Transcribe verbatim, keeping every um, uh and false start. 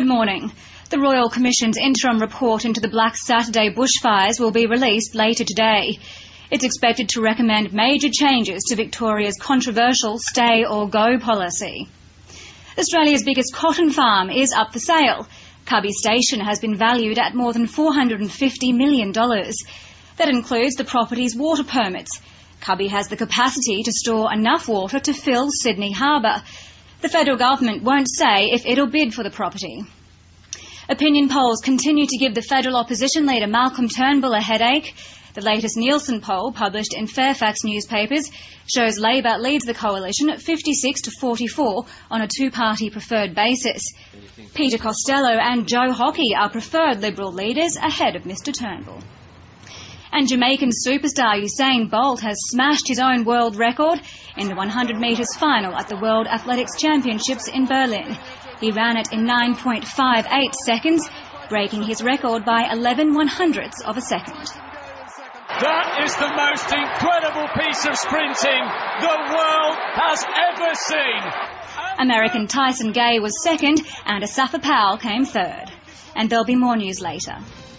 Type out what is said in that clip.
Good morning. The Royal Commission's interim report into the Black Saturday bushfires will be released later today. It's expected to recommend major changes to Victoria's controversial stay or go policy. Australia's biggest cotton farm is up for sale. Cubby Station has been valued at more than four hundred fifty million dollars. That includes the property's water permits. Cubby has the capacity to store enough water to fill Sydney Harbour. The federal government won't say if it'll bid for the property. Opinion polls continue to give the federal opposition leader Malcolm Turnbull a headache. The latest Nielsen poll, published in Fairfax newspapers, shows Labor leads the coalition at fifty-six to forty-four on a two-party preferred basis. Peter Costello and Joe Hockey are preferred Liberal leaders ahead of Mr Turnbull. And Jamaican superstar Usain Bolt has smashed his own world record in the one hundred metres final at the World Athletics Championships in Berlin. He ran it in nine point five eight seconds, breaking his record by eleven one-hundredths of a second. That is the most incredible piece of sprinting the world has ever seen. American Tyson Gay was second and Asafa Powell came third. And there'll be more news later.